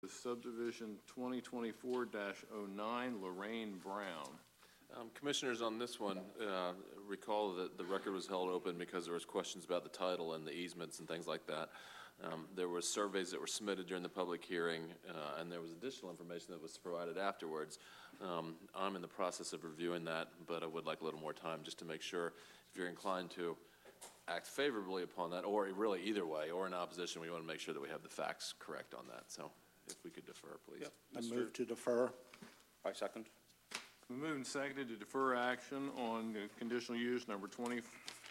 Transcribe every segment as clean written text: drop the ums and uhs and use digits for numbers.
Subdivision 2024-09, Lorraine Brown. Commissioners, on this one, recall that the record was held open because there was questions about the title and the easements and things like that. There were surveys that were submitted during the public hearing, and there was additional information that was provided afterwards. I'm in the process of reviewing that, but I would like a little more time just to make sure if you're inclined to act favorably upon that, or really either way, or in opposition, we want to make sure that we have the facts correct on that. So if we could defer, please. Yep. I move to defer. I second. We moved and seconded to defer action on conditional use number 20,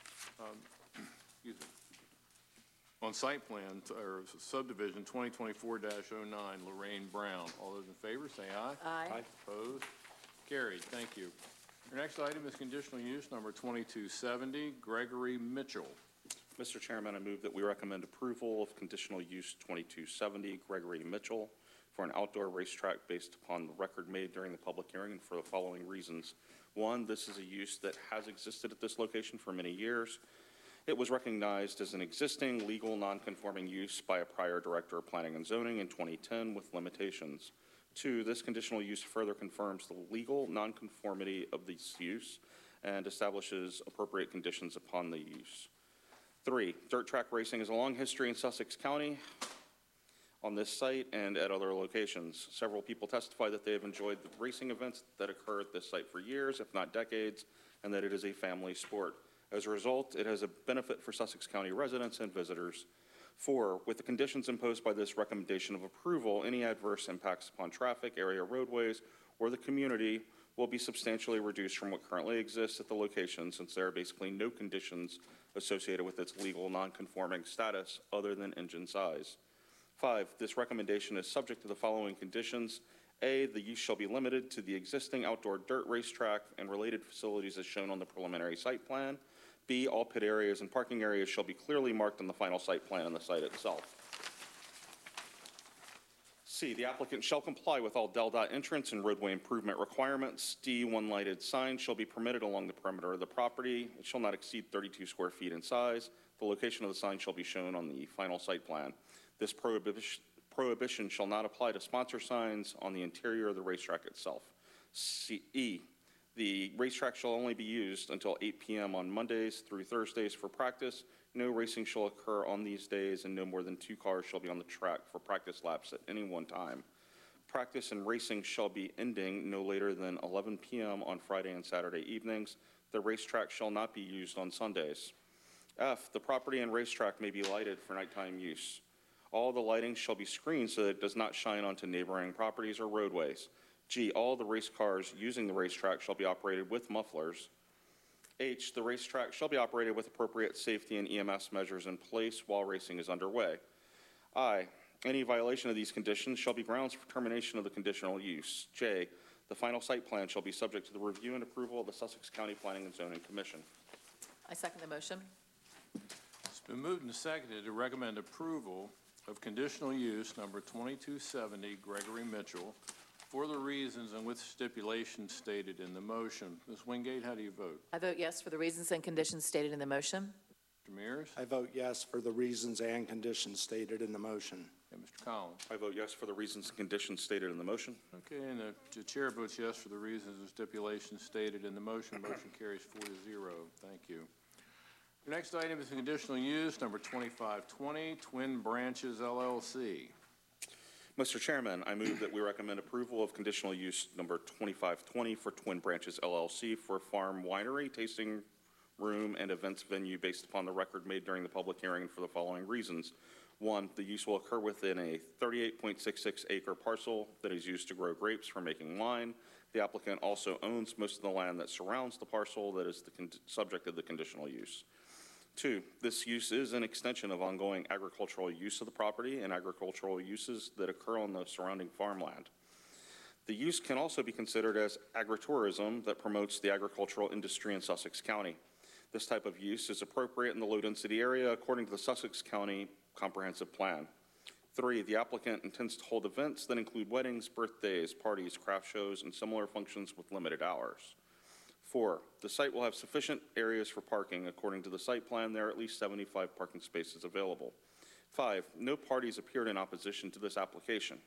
on site plan or subdivision 2024-09, Lorraine Brown. All those in favor say aye. Aye. Opposed? Carried. Thank you. Your next item is conditional use number 2270, Gregory Mitchell. Mr. Chairman, I move that we recommend approval of conditional use 2270, Gregory Mitchell, for an outdoor racetrack based upon the record made during the public hearing and for the following reasons. One, this is a use that has existed at this location for many years. It was recognized as an existing legal non-conforming use by a prior director of planning and zoning in 2010 with limitations. Two, this conditional use further confirms the legal non-conformity of this use and establishes appropriate conditions upon the use. Three, dirt track racing has a long history in Sussex County on this site and at other locations. Several people testify that they have enjoyed the racing events that occur at this site for years, if not decades, and that it is a family sport. As a result, it has a benefit for Sussex County residents and visitors. Four, with the conditions imposed by this recommendation of approval, any adverse impacts upon traffic, area roadways, or the community will be substantially reduced from what currently exists at the location, since there are basically no conditions associated with its legal non-conforming status other than engine size. Five, this recommendation is subject to the following conditions. A, the use shall be limited to the existing outdoor dirt racetrack and related facilities as shown on the preliminary site plan. B, all pit areas and parking areas shall be clearly marked on the final site plan on the site itself. C, the applicant shall comply with all DelDOT entrance and roadway improvement requirements. D, one lighted sign shall be permitted along the perimeter of the property. It shall not exceed 32 square feet in size. The location of the sign shall be shown on the final site plan. This prohibition shall not apply to sponsor signs on the interior of the racetrack itself. E, the racetrack shall only be used until 8 p.m. on Mondays through Thursdays for practice. No racing shall occur on these days, and no more than 2 cars shall be on the track for practice laps at any one time. Practice and racing shall be ending no later than 11 p.m. on Friday and Saturday evenings. The racetrack shall not be used on Sundays. F, the property and racetrack may be lighted for nighttime use. All the lighting shall be screened so that it does not shine onto neighboring properties or roadways. G, all the race cars using the racetrack shall be operated with mufflers. H, the racetrack shall be operated with appropriate safety and EMS measures in place while racing is underway. I, any violation of these conditions shall be grounds for termination of the conditional use. J, the final site plan shall be subject to the review and approval of the Sussex County Planning and Zoning Commission. I second the motion. It's been moved and seconded to recommend approval of conditional use number 2270, Gregory Mitchell, for the reasons and with stipulations stated in the motion. Ms. Wingate, how do you vote? I vote yes for the reasons and conditions stated in the motion. Mr. Mears? I vote yes for the reasons and conditions stated in the motion. And Mr. Collins? I vote yes for the reasons and conditions stated in the motion. Okay, and the chair votes yes for the reasons and stipulations stated in the motion. Motion carries 4-0. Thank you. The next item is conditional use number 2520, Twin Branches LLC. Mr. Chairman, I move that we recommend approval of conditional use number 2520 for Twin Branches LLC for farm winery, tasting room, and events venue based upon the record made during the public hearing for the following reasons. One, the use will occur within a 38.66 acre parcel that is used to grow grapes for making wine. The applicant also owns most of the land that surrounds the parcel that is the subject of the conditional use. Two, this use is an extension of ongoing agricultural use of the property and agricultural uses that occur on the surrounding farmland. The use can also be considered as agritourism that promotes the agricultural industry in Sussex County. This type of use is appropriate in the low-density area according to the Sussex County Comprehensive Plan. Three, the applicant intends to hold events that include weddings, birthdays, parties, craft shows, and similar functions with limited hours. 4, the site will have sufficient areas for parking. According to the site plan, there are at least 75 parking spaces available. 5, no parties appeared in opposition to this application.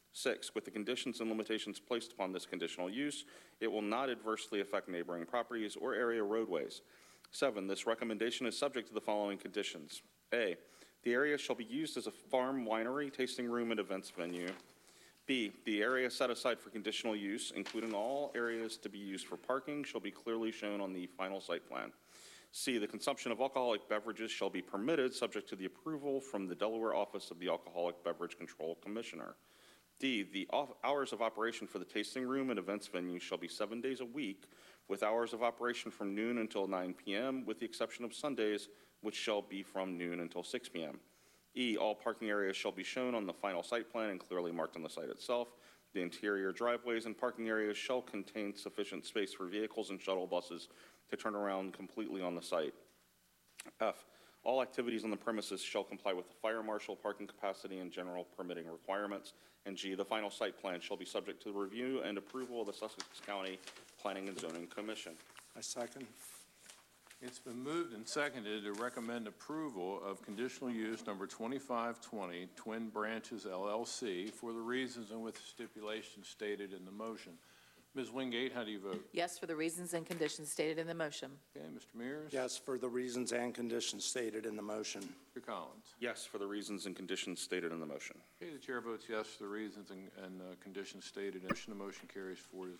6, with the conditions and limitations placed upon this conditional use, it will not adversely affect neighboring properties or area roadways. 7, this recommendation is subject to the following conditions. A, the area shall be used as a farm, winery, tasting room, and events venue. B, the area set aside for conditional use, including all areas to be used for parking, shall be clearly shown on the final site plan. C, the consumption of alcoholic beverages shall be permitted, subject to the approval from the Delaware Office of the Alcoholic Beverage Control Commissioner. D, the hours of operation for the tasting room and events venue shall be 7 days a week, with hours of operation from noon until 9 p.m., with the exception of Sundays, which shall be from noon until 6 p.m. E, all parking areas shall be shown on the final site plan and clearly marked on the site itself. The interior driveways and parking areas shall contain sufficient space for vehicles and shuttle buses to turn around completely on the site. F, all activities on the premises shall comply with the fire marshal, parking capacity, and general permitting requirements. And G, the final site plan shall be subject to the review and approval of the Sussex County Planning and Zoning Commission. I second. It's been moved and seconded to recommend approval of conditional use number 2520, Twin Branches LLC, for the reasons and with stipulations stated in the motion. Ms. Wingate, how do you vote? Yes, for the reasons and conditions stated in the motion. Okay, Mr. Mears? Yes, for the reasons and conditions stated in the motion. Mr. Collins? Yes, for the reasons and conditions stated in the motion. Okay, the chair votes yes for the reasons and conditions stated in the motion. The motion carries 4-0.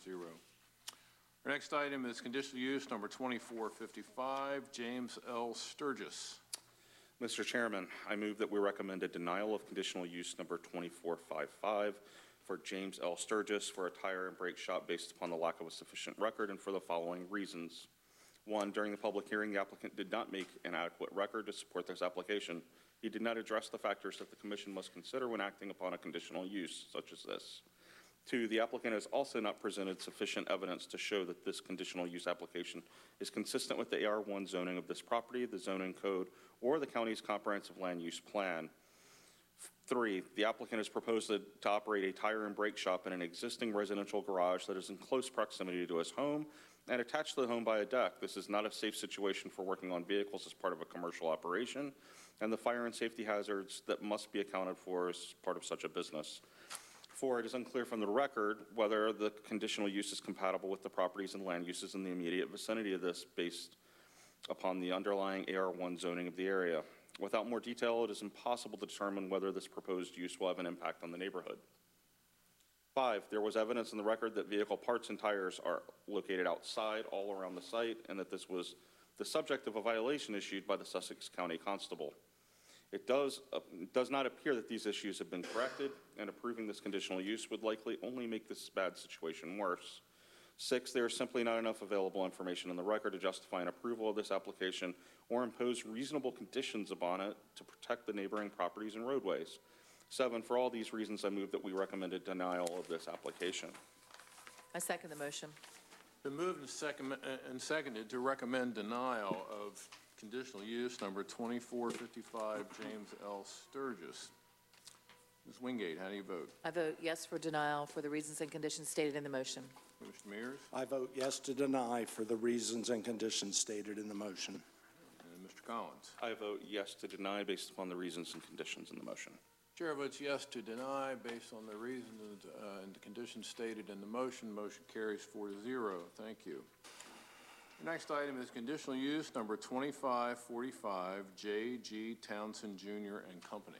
Our next item is conditional use number 2455, James L. Sturgis. Mr. Chairman, I move that we recommend a denial of conditional use number 2455 for James L. Sturgis for a tire and brake shop based upon the lack of a sufficient record and for the following reasons. 1, during the public hearing, the applicant did not make an adequate record to support this application. He did not address the factors that the commission must consider when acting upon a conditional use such as this. 2, the applicant has also not presented sufficient evidence to show that this conditional use application is consistent with the AR1 zoning of this property, the zoning code, or the county's comprehensive land use plan. 3, the applicant has proposed to operate a tire and brake shop in an existing residential garage that is in close proximity to his home and attached to the home by a deck. This is not a safe situation for working on vehicles as part of a commercial operation, and the fire and safety hazards that must be accounted for as part of such a business. 4, it is unclear from the record whether the conditional use is compatible with the properties and land uses in the immediate vicinity of this based upon the underlying AR1 zoning of the area. Without more detail, it is impossible to determine whether this proposed use will have an impact on the neighborhood. 5, there was evidence in the record that vehicle parts and tires are located outside all around the site and that this was the subject of a violation issued by the Sussex County Constable. It does not appear that these issues have been corrected, and approving this conditional use would likely only make this bad situation worse. 6, there is simply not enough available information in the record to justify an approval of this application or impose reasonable conditions upon it to protect the neighboring properties and roadways. 7, for all these reasons, I move that we recommend a denial of this application. I second the motion. Been moved and seconded to recommend denial of conditional use number 2455, James L. Sturgis. Ms. Wingate, how do you vote? I vote yes for denial for the reasons and conditions stated in the motion. Mr. Mears? I vote yes to deny for the reasons and conditions stated in the motion. And Mr. Collins? I vote yes to deny based upon the reasons and conditions in the motion. Chair votes yes to deny based on the reasons and the conditions stated in the motion. Motion carries 4-0. Thank you. The next item is conditional use number 2545, J.G. Townsend Jr. and Company.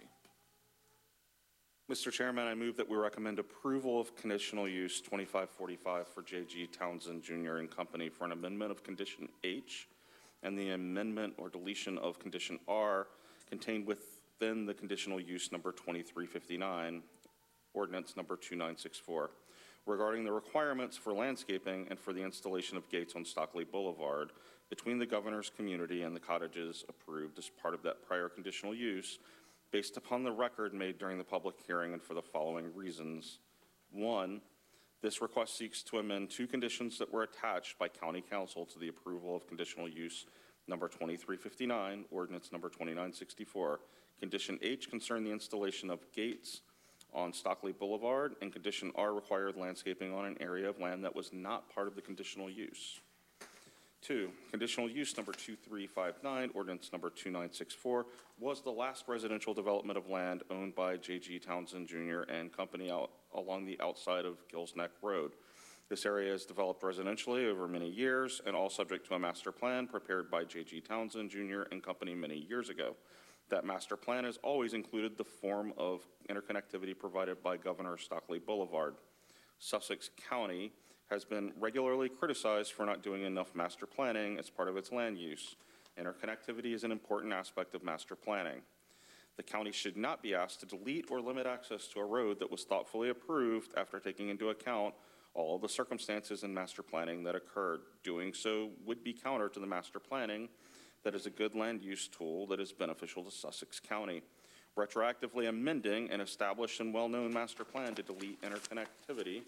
Mr. Chairman, I move that we recommend approval of conditional use 2545 for J.G. Townsend Jr. and Company for an amendment of condition H and the amendment or deletion of condition R contained within the conditional use number 2359, ordinance number 2964, regarding the requirements for landscaping and for the installation of gates on Stockley Boulevard between the governor's community and the cottages approved as part of that prior conditional use based upon the record made during the public hearing and for the following reasons. 1, this request seeks to amend 2 conditions that were attached by County Council to the approval of conditional use number 2359, ordinance number 2964. Condition H concerned the installation of gates on Stockley Boulevard, and condition R required landscaping on an area of land that was not part of the conditional use. 2, conditional use number 2359, ordinance number 2964, was the last residential development of land owned by J.G. Townsend Jr. and Company out along the outside of Gills Neck Road. This area is developed residentially over many years and all subject to a master plan prepared by J.G. Townsend Jr. and Company many years ago. That master plan has always included the form of interconnectivity provided by Governor Stockley Boulevard. Sussex County has been regularly criticized for not doing enough master planning as part of its land use. Interconnectivity is an important aspect of master planning. The county should not be asked to delete or limit access to a road that was thoughtfully approved after taking into account all of the circumstances in master planning that occurred. Doing so would be counter to the master planning that is a good land use tool that is beneficial to Sussex County. Retroactively amending an established and well-known master plan to delete interconnectivity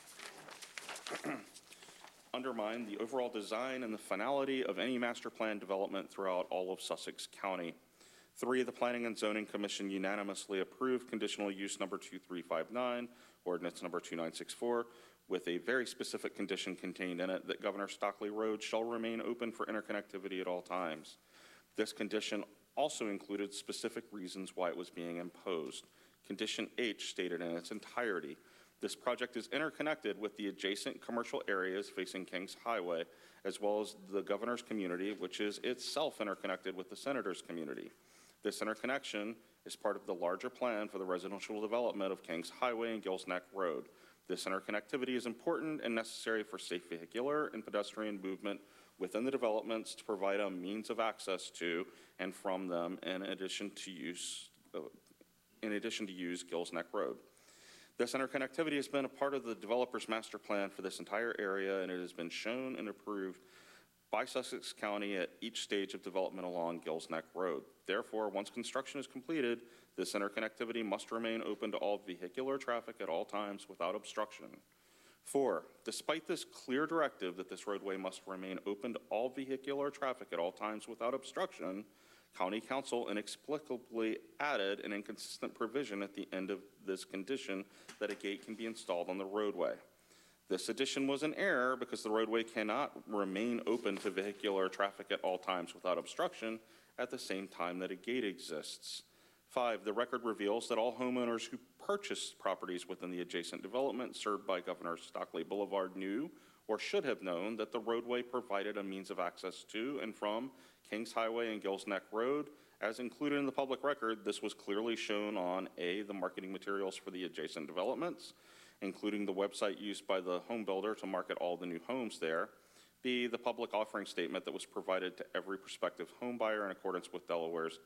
undermine the overall design and the finality of any master plan development throughout all of Sussex County. 3, the Planning and Zoning Commission unanimously approved conditional use number 2359, ordinance number 2964, with a very specific condition contained in it that Governor Stockley Road shall remain open for interconnectivity at all times. This condition also included specific reasons why it was being imposed. Condition H stated in its entirety, this project is interconnected with the adjacent commercial areas facing Kings Highway, as well as the governor's community, which is itself interconnected with the senator's community. This interconnection is part of the larger plan for the residential development of Kings Highway and Gills Neck Road. This interconnectivity is important and necessary for safe vehicular and pedestrian movement within the developments to provide a means of access to and from them in addition to use Gills Neck Road. This interconnectivity has been a part of the developer's master plan for this entire area, and it has been shown and approved by Sussex County at each stage of development along Gills Neck Road. Therefore, once construction is completed, this interconnectivity must remain open to all vehicular traffic at all times without obstruction. 4, despite this clear directive that this roadway must remain open to all vehicular traffic at all times without obstruction, County Council inexplicably added an inconsistent provision at the end of this condition that a gate can be installed on the roadway. This addition was an error because the roadway cannot remain open to vehicular traffic at all times without obstruction at the same time that a gate exists. 5, the record reveals that all homeowners who purchased properties within the adjacent development served by Governor Stockley Boulevard knew or should have known that the roadway provided a means of access to and from Kings Highway and Gills Neck Road. As included in the public record, this was clearly shown on A, the marketing materials for the adjacent developments, including the website used by the home builder to market all the new homes there. B, the public offering statement that was provided to every prospective home buyer in accordance with Delaware's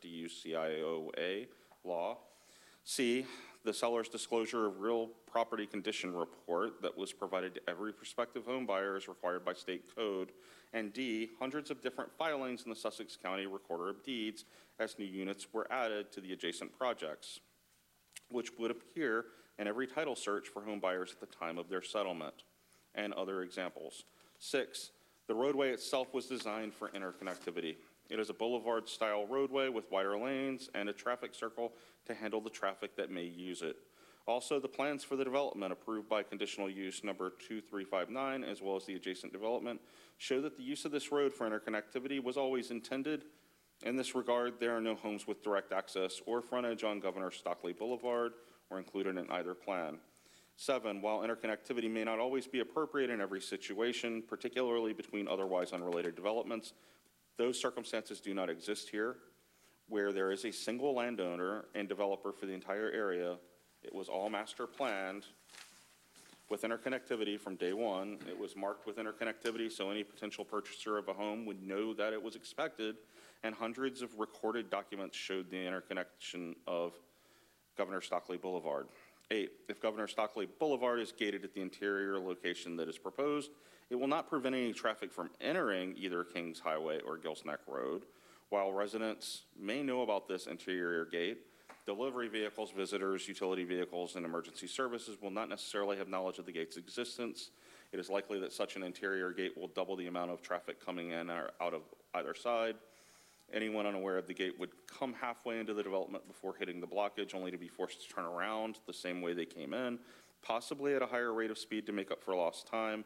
DUCIOA law. C, the seller's disclosure of real property condition report that was provided to every prospective home buyer as required by state code. And D, hundreds of different filings in the Sussex County Recorder of Deeds as new units were added to the adjacent projects, which would appear in every title search for home buyers at the time of their settlement, and other examples. 6, the roadway itself was designed for interconnectivity. It is a boulevard-style roadway with wider lanes and a traffic circle to handle the traffic that may use it. Also, the plans for the development approved by conditional use number 2359, as well as the adjacent development, show that the use of this road for interconnectivity was always intended. In this regard, there are no homes with direct access or frontage on Governor Stockley Boulevard or included in either plan. 7, while interconnectivity may not always be appropriate in every situation, particularly between otherwise unrelated developments, those circumstances do not exist here. Where there is a single landowner and developer for the entire area, it was all master planned with interconnectivity from day one. It was marked with interconnectivity so any potential purchaser of a home would know that it was expected, and hundreds of recorded documents showed the interconnection of Governor Stockley Boulevard. 8, if Governor Stockley Boulevard is gated at the interior location that is proposed, it will not prevent any traffic from entering either Kings Highway or Gills Neck Road. While residents may know about this interior gate, delivery vehicles, visitors, utility vehicles, and emergency services will not necessarily have knowledge of the gate's existence. It is likely that such an interior gate will double the amount of traffic coming in or out of either side. Anyone unaware of the gate would come halfway into the development before hitting the blockage, only to be forced to turn around the same way they came in, possibly at a higher rate of speed to make up for lost time.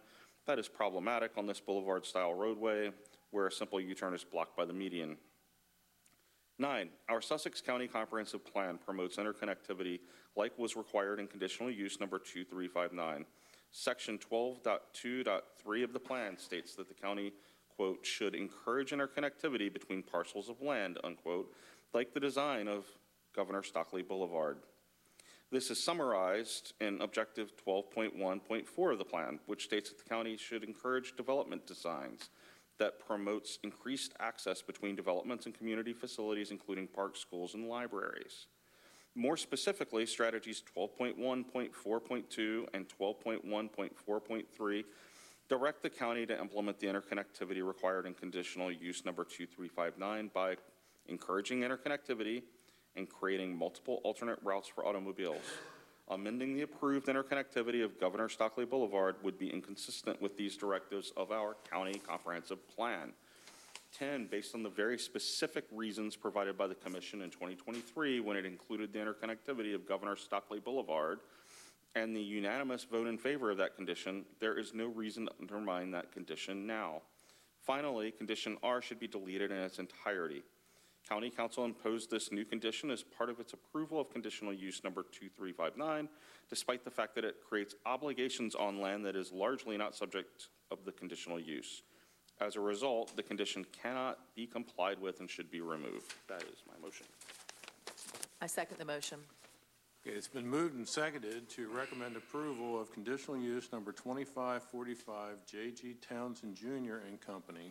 That is problematic on this boulevard-style roadway where a simple U-turn is blocked by the median. 9, our Sussex County Comprehensive Plan promotes interconnectivity like was required in conditional use number 2359. Section 12.2.3 of the plan states that the county, quote, should encourage interconnectivity between parcels of land, unquote, like the design of Governor Stockley Boulevard. This is summarized in Objective 12.1.4 of the plan, which states that the county should encourage development designs that promotes increased access between developments and community facilities, including parks, schools, and libraries. More specifically, strategies 12.1.4.2 and 12.1.4.3 direct the county to implement the interconnectivity required in conditional use number 2359 by encouraging interconnectivity and creating multiple alternate routes for automobiles. Amending the approved interconnectivity of Governor Stockley Boulevard would be inconsistent with these directives of our county comprehensive plan. 10, based on the very specific reasons provided by the commission in 2023 when it included the interconnectivity of Governor Stockley Boulevard and the unanimous vote in favor of that condition, there is no reason to undermine that condition now. Finally, condition R should be deleted in its entirety. County Council imposed this new condition as part of its approval of conditional use number 2359, despite the fact that it creates obligations on land that is largely not subject of the conditional use. As a result, the condition cannot be complied with and should be removed. That is my motion. I second the motion. Okay, it's been moved and seconded to recommend approval of conditional use number 2545 J.G. Townsend Jr. and Company.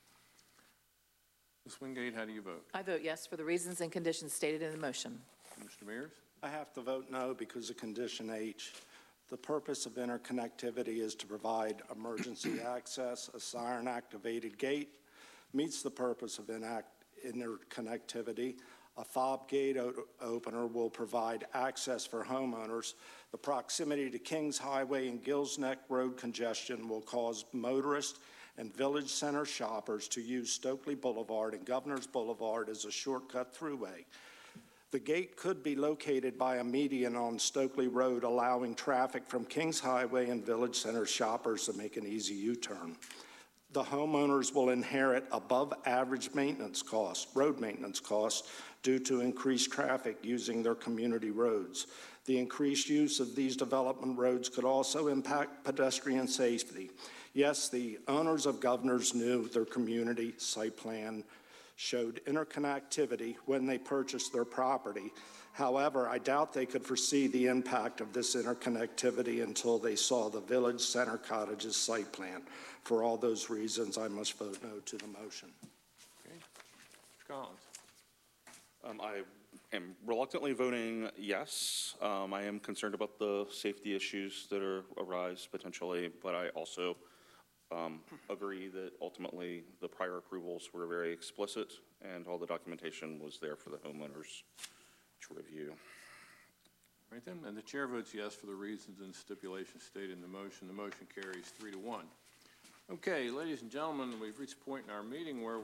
Ms. Wingate, how do you vote? I vote yes for the reasons and conditions stated in the motion. Mr. Mears? I have to vote no because of condition H. The purpose of interconnectivity is to provide emergency access. A siren-activated gate meets the purpose of interconnectivity. A fob gate opener will provide access for homeowners. The proximity to Kings Highway and Gills Neck Road congestion will cause motorists and village center shoppers to use Stokely Boulevard and Governors Boulevard as a shortcut throughway. The gate could be located by a median on Stokely Road, allowing traffic from Kings Highway and Village Center shoppers to make an easy U-turn. The homeowners will inherit above-average maintenance costs, road maintenance costs, due to increased traffic using their community roads. The increased use of these development roads could also impact pedestrian safety. Yes, the owners of Governors knew their community site plan showed interconnectivity when they purchased their property. However, I doubt they could foresee the impact of this interconnectivity until they saw the Village Center Cottages site plan. For all those reasons, I must vote no to the motion. Okay. Mr. Collins? I am reluctantly voting yes. I am concerned about the safety issues that arise potentially, but I also agree that ultimately the prior approvals were very explicit and all the documentation was there for the homeowners to review. Right then, and the chair votes yes for the reasons and stipulations stated in the motion. The motion carries 3-1. Okay, ladies and gentlemen, we've reached a point in our meeting where